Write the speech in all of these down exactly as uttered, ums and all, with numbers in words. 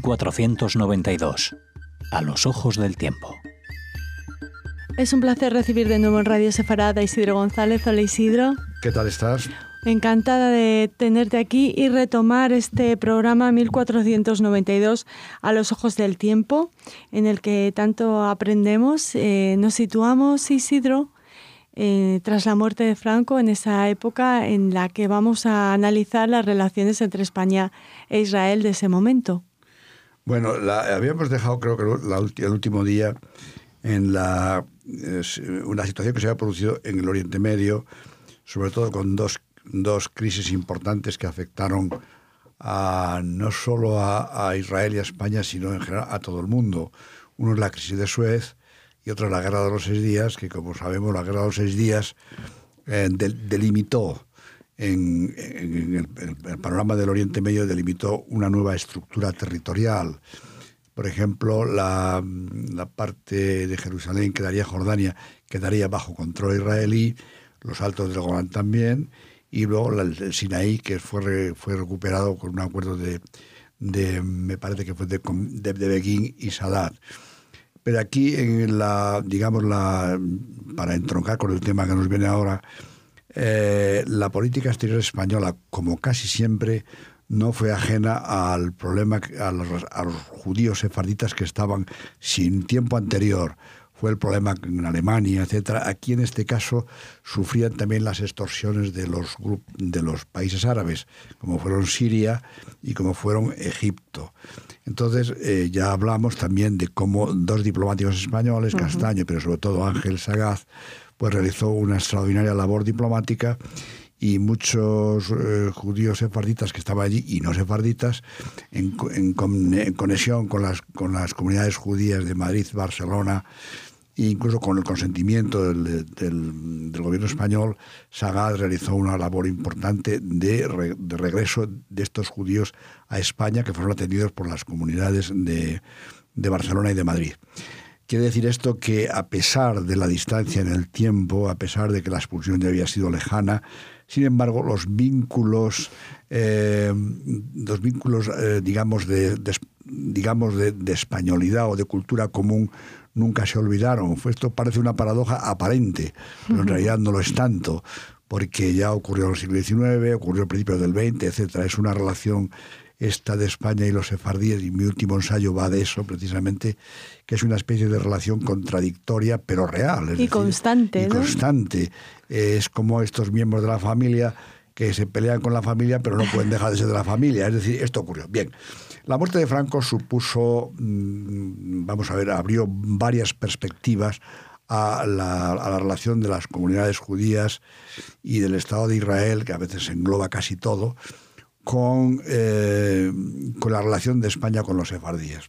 mil cuatrocientos noventa y dos. A los ojos del tiempo. Es un placer recibir de nuevo en Radio Sefarad a Isidro González. Hola, Isidro. ¿Qué tal estás? Encantada de tenerte aquí y retomar este programa mil cuatrocientos noventa y dos a los ojos del tiempo, en el que tanto aprendemos. Eh, nos situamos, Isidro, eh, tras la muerte de Franco, en esa época en la que vamos a analizar las relaciones entre España e Israel de ese momento. Bueno, la, habíamos dejado, creo que la, el último día, en la, es, una situación que se había producido en el Oriente Medio, sobre todo con dos, dos crisis importantes que afectaron a, no solo a, a Israel y a España, sino en general a todo el mundo. Uno es la crisis de Suez y otro es la Guerra de los Seis Días, que como sabemos la Guerra de los Seis Días eh, del, delimitó en, en, el, en el panorama del Oriente Medio, delimitó una nueva estructura territorial. Por ejemplo, la, la parte de Jerusalén quedaría, Jordania, quedaría bajo control israelí, los altos del Golán también, y luego la, el Sinaí, que fue, re, fue recuperado con un acuerdo de, de me parece que fue de, de, de Begin y Sadat. Pero aquí, en la, digamos, la, para entroncar con el tema que nos viene ahora, eh, la política exterior española, como casi siempre, no fue ajena al problema, a los, a los judíos sefarditas que estaban sin tiempo anterior. Fue el problema en Alemania, etcétera. Aquí, en este caso, sufrían también las extorsiones de los, de los países árabes, como fueron Siria y como fueron Egipto. Entonces, eh, ya hablamos también de cómo dos diplomáticos españoles, uh-huh. Castaño, pero sobre todo Ángel Sagaz, pues realizó una extraordinaria labor diplomática, y muchos eh, judíos sefarditas que estaban allí, y no sefarditas, en, en, en conexión con las, con las comunidades judías de Madrid, Barcelona, e incluso con el consentimiento del, del, del gobierno español, Sagaz realizó una labor importante de, re, de regreso de estos judíos a España, que fueron atendidos por las comunidades de, de Barcelona y de Madrid. Quiere decir esto que, a pesar de la distancia en el tiempo, a pesar de que la expulsión ya había sido lejana, sin embargo, los vínculos, eh, los vínculos, eh, digamos, de, de, digamos de, de españolidad o de cultura común nunca se olvidaron. Esto parece una paradoja aparente, pero en realidad no lo es tanto, porque ya ocurrió en el siglo diecinueve, ocurrió a principios del veinte, etcétera. Es una relación esta de España y los sefardíes, y mi último ensayo va de eso precisamente, que es una especie de relación contradictoria pero real. Es y decir, constante, y ¿no? constante. Es como estos miembros de la familia que se pelean con la familia pero no pueden dejar de ser de la familia. Es decir, esto ocurrió. Bien, la muerte de Franco supuso, vamos a ver, abrió varias perspectivas a la, a la relación de las comunidades judías y del Estado de Israel, que a veces engloba casi todo, Con, eh, con la relación de España con los sefardíes.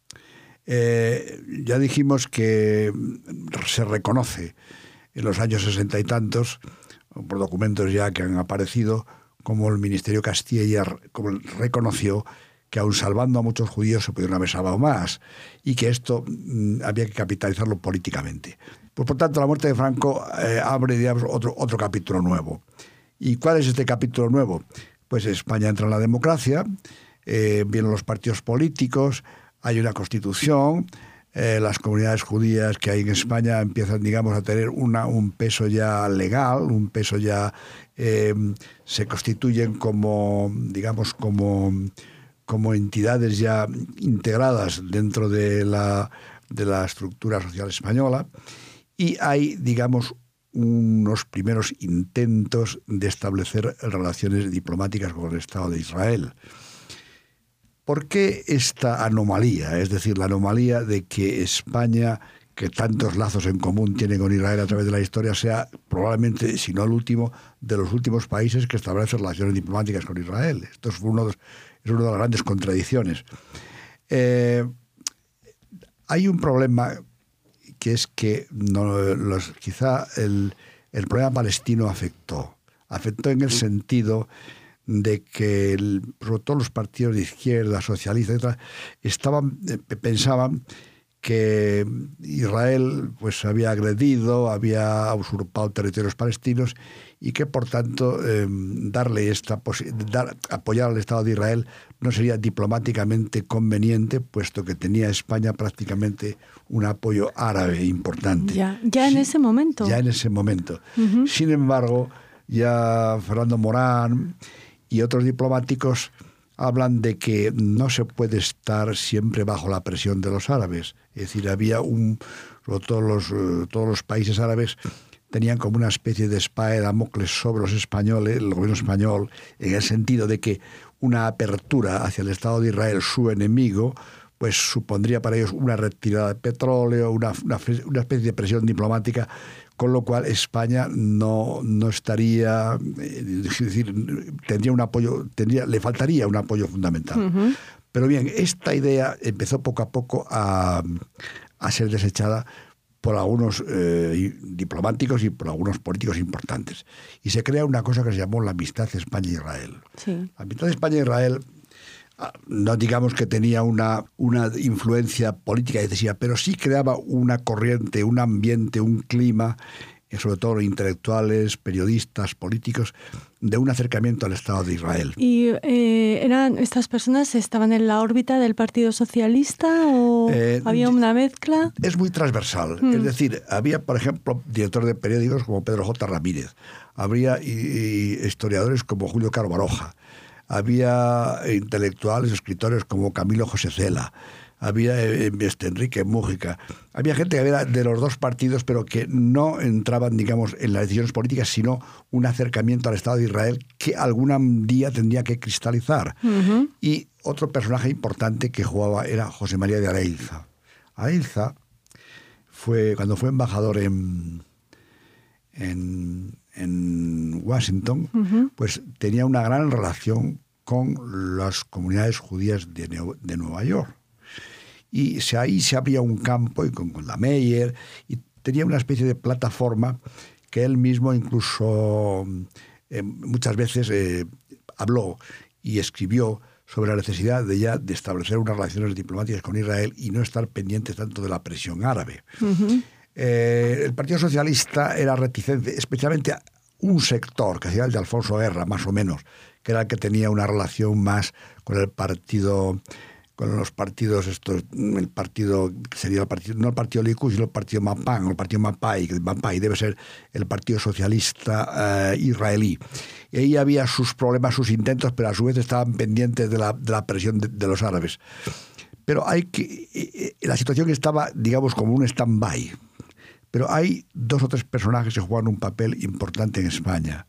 Eh, ya dijimos que se reconoce en los años sesenta y tantos, por documentos ya que han aparecido, como el Ministerio Castilla como reconoció que aun salvando a muchos judíos se pudieron haber salvado más, y que esto mm, había que capitalizarlo políticamente. Pues, por tanto, la muerte de Franco eh, abre, digamos, otro, otro capítulo nuevo. ¿Y cuál es este capítulo nuevo? Pues España entra en la democracia, eh, vienen los partidos políticos, hay una constitución, eh, las comunidades judías que hay en España empiezan, digamos, a tener una, un peso ya legal, un peso ya, eh, se constituyen como, digamos, como, como entidades ya integradas dentro de la, de la estructura social española, y hay, digamos, unos primeros intentos de establecer relaciones diplomáticas con el Estado de Israel. ¿Por qué esta anomalía? Es decir, la anomalía de que España, que tantos lazos en común tiene con Israel a través de la historia, sea probablemente, si no el último, de los últimos países que establece relaciones diplomáticas con Israel. Esto es, uno de, es una de las grandes contradicciones. Eh, hay un problema, que es que no, los, quizá el, el problema palestino afectó. Afectó en el sentido de que, el, sobre todo los partidos de izquierda, socialistas, etcétera, estaban, eh, pensaban que Israel pues había agredido, había usurpado territorios palestinos y que por tanto eh, darle esta dar, apoyar al Estado de Israel no sería diplomáticamente conveniente, puesto que tenía España prácticamente un apoyo árabe importante. Ya, ya en sí, ese momento. Ya en ese momento. Uh-huh. Sin embargo, ya Fernando Morán y otros diplomáticos hablan de que no se puede estar siempre bajo la presión de los árabes. Es decir, había un... Todos los, todos los países árabes tenían como una especie de espada de Damocles sobre los españoles, el gobierno español, en el sentido de que una apertura hacia el Estado de Israel, su enemigo, pues supondría para ellos una retirada de petróleo, una, una, una especie de presión diplomática, con lo cual España no, no estaría, es decir, tendría un apoyo, tendría, le faltaría un apoyo fundamental. Uh-huh. Pero bien, esta idea empezó poco a poco a, a ser desechada por algunos eh, diplomáticos y por algunos políticos importantes. Y se crea una cosa que se llamó la amistad España-Israel. Sí. La amistad España-Israel, no digamos que tenía una, una influencia política decisiva, pero sí creaba una corriente, un ambiente, un clima, sobre todo intelectuales, periodistas, políticos, de un acercamiento al Estado de Israel. ¿Y eh, eran estas personas estaban en la órbita del Partido Socialista o eh, había una mezcla? Es muy transversal. Mm. Es decir, había, por ejemplo, directores de periódicos como Pedro J. Ramírez, habría y, y historiadores como Julio Caro Baroja, había intelectuales, escritores como Camilo José Cela, había este, Enrique Mújica, había gente que era de los dos partidos, pero que no entraban, digamos, en las decisiones políticas, sino un acercamiento al Estado de Israel que algún día tendría que cristalizar. Uh-huh. Y otro personaje importante que jugaba era José María de Areilza. Areilza fue, cuando fue embajador en, en, en Washington, uh-huh. pues tenía una gran relación con las comunidades judías de, Neu- de Nueva York. Y se, ahí se abría un campo y con, con la Meyer, y tenía una especie de plataforma que él mismo incluso eh, muchas veces eh, habló y escribió sobre la necesidad de ya de establecer unas relaciones diplomáticas con Israel y no estar pendientes tanto de la presión árabe. Uh-huh. Eh, el Partido Socialista era reticente, especialmente a un sector, que sería el de Alfonso Guerra, más o menos, que era el que tenía una relación más con el partido... con los partidos estos, el partido que sería el partido, no el partido Likud, sino el partido Mapán, o el partido Mapai, que Mapai debe ser el Partido Socialista eh, israelí. Y ahí había sus problemas, sus intentos, pero a su vez estaban pendientes de la, de la presión de, de los árabes. Pero hay que, eh, la situación estaba, digamos, como un stand-by. Pero hay dos o tres personajes que juegan un papel importante en España.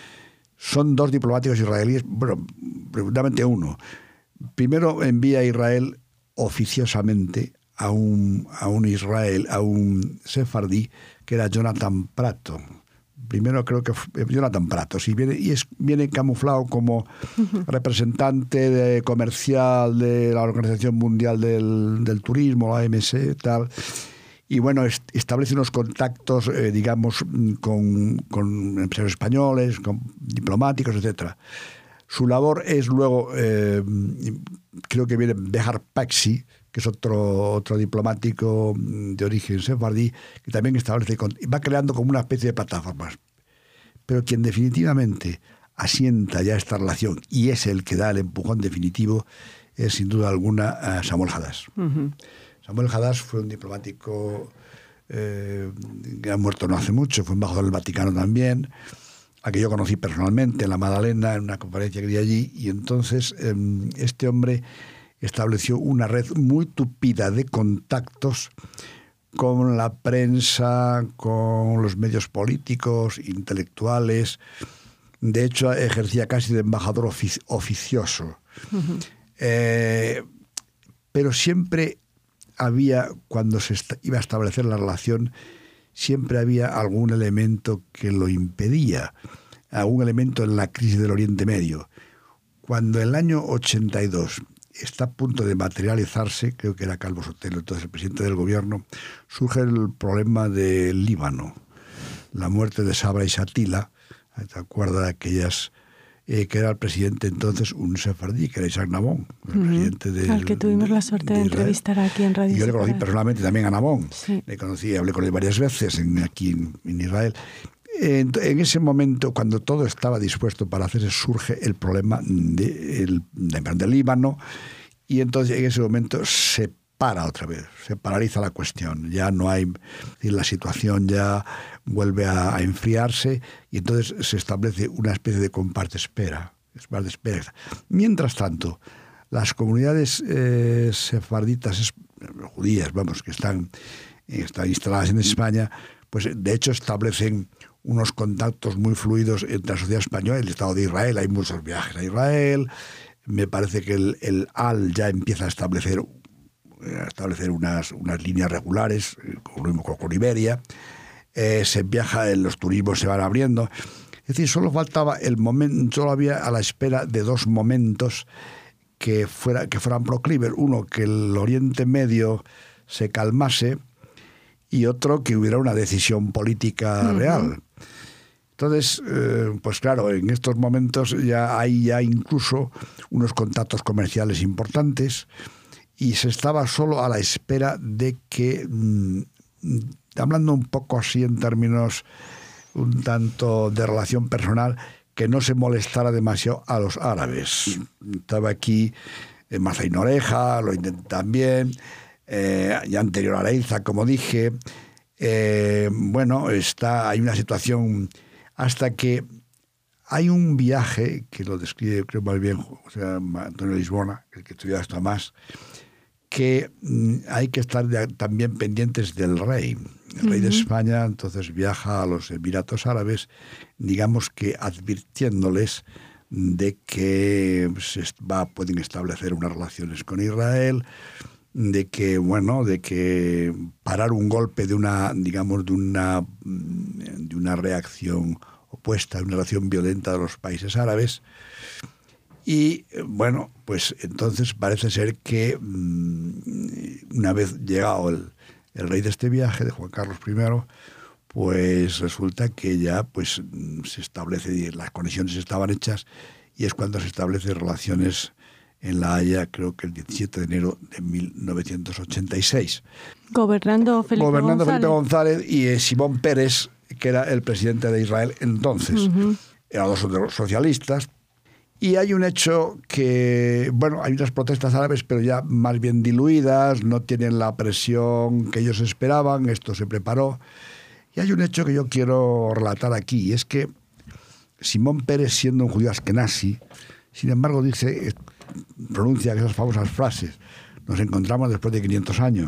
Son dos diplomáticos israelíes, bueno, precisamente uno. Primero envía a Israel oficiosamente a un, a un Israel, a un sefardí, que era Jonathan Prato. Primero creo que fue Jonathan Prato, sí, viene, y es, viene camuflado como uh-huh. representante de, comercial de la Organización Mundial del, del Turismo, la O M C, tal. Y bueno, est- establece unos contactos, eh, digamos, con, con empresarios españoles, con diplomáticos, etcétera. Su labor es luego, eh, creo que viene Behar Paxi, que es otro, otro diplomático de origen sefardí, que también establece, va creando como una especie de plataformas. Pero quien definitivamente asienta ya esta relación y es el que da el empujón definitivo es sin duda alguna Samuel Hadas. Uh-huh. Samuel Hadas fue un diplomático eh, que ha muerto no hace mucho, fue embajador del Vaticano también, a que yo conocí personalmente en la Magdalena, en una conferencia que di allí, y entonces eh, este hombre estableció una red muy tupida de contactos con la prensa, con los medios políticos, intelectuales. De hecho, ejercía casi de embajador ofici- oficioso. Uh-huh. Eh, pero siempre había, cuando se est- iba a establecer la relación, siempre había algún elemento que lo impedía, algún elemento en la crisis del Oriente Medio. Cuando en el año ochenta y dos está a punto de materializarse, creo que era Calvo Sotelo, entonces el presidente del gobierno, surge el problema del Líbano, la muerte de Sabra y Shatila. ¿Te acuerdas de aquellas eh, que era el presidente entonces, un sefardí, que era Isaac Nabón, el uh-huh. presidente del, al que tuvimos de, la suerte de, de entrevistar aquí en Radio Yo le conocí personalmente también a Nabón, sí. le conocí, hablé con él varias veces en, aquí en, en Israel. En, en ese momento, cuando todo estaba dispuesto para hacerse, surge el problema de, el, de, del Líbano, y entonces en ese momento se para otra vez, se paraliza la cuestión, ya no hay, la situación ya vuelve a, a enfriarse, y entonces se establece una especie de compás de espera, compás de espera. Mientras tanto, las comunidades eh, sefarditas, es, judías, vamos, que están, están instaladas en España, pues de hecho establecen unos contactos muy fluidos entre la sociedad española y el Estado de Israel. Hay muchos viajes a Israel. Me parece que el, el A L ya empieza a establecer a establecer unas, unas líneas regulares, con, con Iberia, eh, se viaja, los turismos se van abriendo. Es decir, solo faltaba el momento, solo había a la espera de dos momentos que, fuera, que fueran proclives. Uno, que el Oriente Medio se calmase, y otro, que hubiera una decisión política uh-huh. real. Entonces, eh, pues claro, en estos momentos ya hay ya incluso unos contactos comerciales importantes, y se estaba solo a la espera de que, mmm, hablando un poco así en términos un tanto de relación personal, que no se molestara demasiado a los árabes. Estaba aquí eh, Mazain Oreja, lo intenté también, eh, ya anterior a Leiza, como dije. Eh, bueno, está, hay una situación hasta que hay un viaje que lo describe, creo más bien, o sea, Antonio Lisbona, el que estudia esto más, que mm, hay que estar de, también pendientes del rey. El rey uh-huh. de España entonces viaja a los Emiratos Árabes, digamos que advirtiéndoles de que se va, pueden establecer unas relaciones con Israel, de que, bueno, de que parar un golpe de una, digamos, de una, de una reacción opuesta, de una reacción violenta de los países árabes. Y bueno, pues entonces parece ser que una vez llegado el, el rey de este viaje, de Juan Carlos primero, pues resulta que ya pues se establece, las conexiones estaban hechas, y es cuando se establecen relaciones en La Haya, creo que el diecisiete de enero de mil novecientos ochenta y seis. Gobernando Felipe Gobernando González. Felipe González y eh, Simón Pérez, que era el presidente de Israel entonces. Uh-huh. Eran dos socialistas. Y hay un hecho que, bueno, hay unas protestas árabes, pero ya más bien diluidas, no tienen la presión que ellos esperaban, esto se preparó. Y hay un hecho que yo quiero relatar aquí, y es que Simón Pérez, siendo un judío askenazi, sin embargo dice, pronuncia esas famosas frases, nos encontramos después de quinientos años,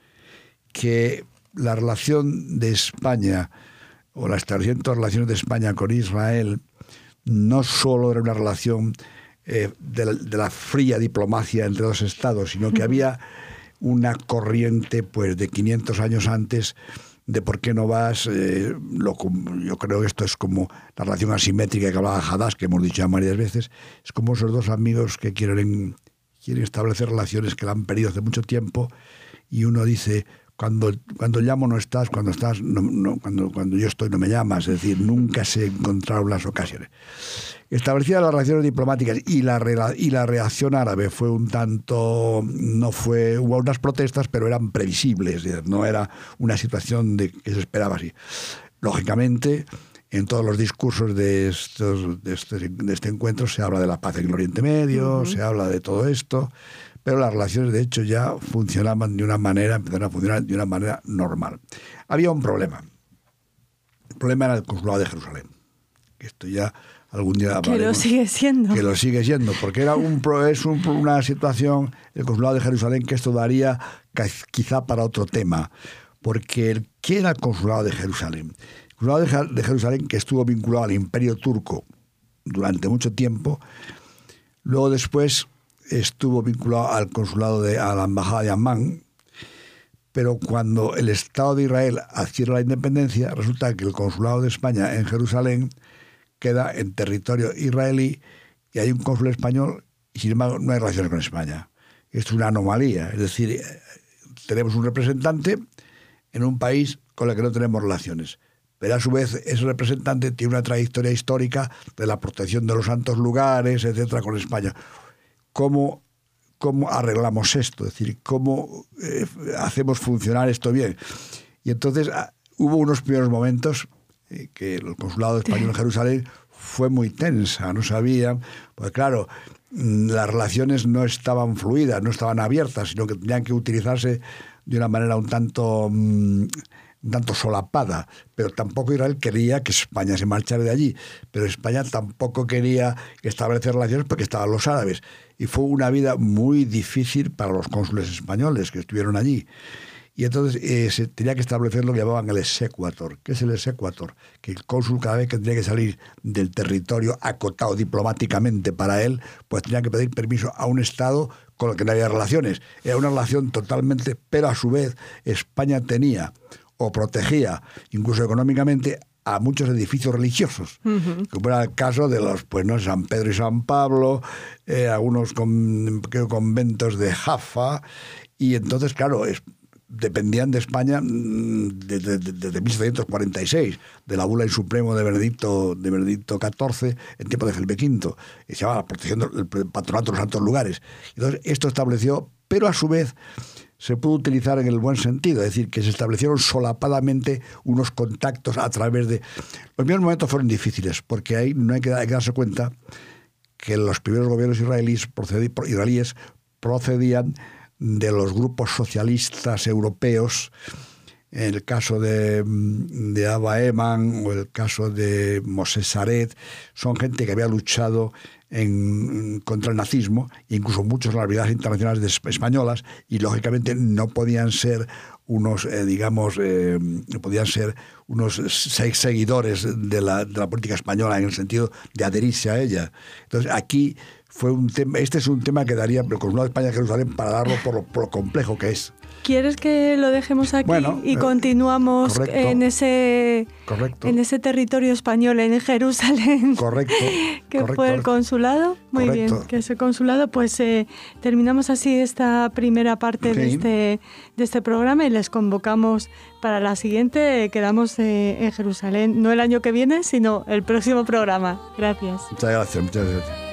que la relación de España, o la establecimiento de relaciones de España con Israel, no solo era una relación eh, de, la, de la fría diplomacia entre dos estados, sino que había una corriente pues de quinientos años antes de por qué no vas. Eh, lo, yo creo que esto es como la relación asimétrica que hablaba Haddad, que hemos dicho ya varias veces. Es como esos dos amigos que quieren, quieren establecer relaciones que la han perdido hace mucho tiempo, y uno dice, Cuando, cuando llamo no estás, cuando estás, no, no, cuando, cuando yo estoy no me llamas. Es decir, nunca se encontraron las ocasiones. Establecidas las relaciones diplomáticas y la, y la reacción árabe fue un tanto, no fue, hubo unas protestas, pero eran previsibles, no era una situación de, que se esperaba así. Lógicamente, en todos los discursos de, estos, de, este, de este encuentro se habla de la paz en el Oriente Medio, uh-huh. se habla de todo esto, pero las relaciones, de hecho, ya funcionaban de una manera, empezaron a funcionar de una manera normal. Había un problema. El problema era el consulado de Jerusalén. Que esto ya algún día hablaremos. Que lo sigue siendo. Que lo sigue siendo, porque era un, es un, una situación, el consulado de Jerusalén, que esto daría quizá para otro tema. Porque, ¿qué era el consulado de Jerusalén? El consulado de Jerusalén, que estuvo vinculado al Imperio Turco durante mucho tiempo, luego después estuvo vinculado al consulado de a la embajada de Amán, pero cuando el Estado de Israel adquiere la independencia, resulta que el consulado de España en Jerusalén queda en territorio israelí, y hay un cónsul español, y sin embargo no hay relaciones con España. Esto es una anomalía, es decir, tenemos un representante en un país con el que no tenemos relaciones, pero a su vez ese representante tiene una trayectoria histórica de la protección de los santos lugares, etcétera, con España. ¿Cómo, cómo arreglamos esto? Es decir, ¿cómo eh, hacemos funcionar esto bien? Y entonces ah, hubo unos primeros momentos eh, que el consulado español en Jerusalén fue muy tensa, no sabían, pues claro, las relaciones no estaban fluidas, no estaban abiertas, sino que tenían que utilizarse de una manera un tanto... Mmm, un tanto solapada, pero tampoco Israel quería que España se marchara de allí, pero España tampoco quería establecer relaciones porque estaban los árabes, y fue una vida muy difícil para los cónsules españoles que estuvieron allí. Y entonces eh, se tenía que establecer lo que llamaban el exequatur. ¿Qué es el exequatur? Que el cónsul, cada vez que tenía que salir del territorio acotado diplomáticamente para él, pues tenía que pedir permiso a un Estado con el que no había relaciones. Era una relación totalmente, pero a su vez España tenía o protegía, incluso económicamente, a muchos edificios religiosos, uh-huh. como era el caso de los, pues no, San Pedro y San Pablo, eh, algunos con, creo, conventos de Jaffa, y entonces, claro, es, dependían de España desde de, de, de mil setecientos cuarenta y seis, de la bula in supremo de Benedicto, de Benedicto catorce, en tiempo de Felipe quinto, y se llamaba la protección del patronato de los santos lugares. Entonces, esto estableció, pero a su vez se pudo utilizar en el buen sentido, es decir, que se establecieron solapadamente unos contactos a través de... Los primeros momentos fueron difíciles, porque ahí no hay que, hay que darse cuenta que los primeros gobiernos israelíes, procedí, israelíes procedían de los grupos socialistas europeos, en el caso de, de Abba Eman o el caso de Mosés Saret, son gente que había luchado en, contra el nazismo, incluso muchos en las brigadas internacionales de, españolas, y lógicamente no podían ser unos, eh, digamos, eh, podían ser unos seis seguidores de la, de la política española en el sentido de adherirse a ella. Entonces aquí fue un tema, este es un tema que daría el Consulado de España en Jerusalén para darlo por lo, por lo complejo que es. ¿Quieres que lo dejemos aquí bueno, y continuamos correcto, en ese correcto. en ese territorio español, en Jerusalén? Correcto. que correcto, fue el consulado. Muy correcto. bien, que ese consulado. Pues eh, terminamos así esta primera parte sí. de, este, de este programa y les convocamos para la siguiente. Quedamos eh, en Jerusalén, no el año que viene, sino el próximo programa. Gracias. Muchas gracias, muchas gracias.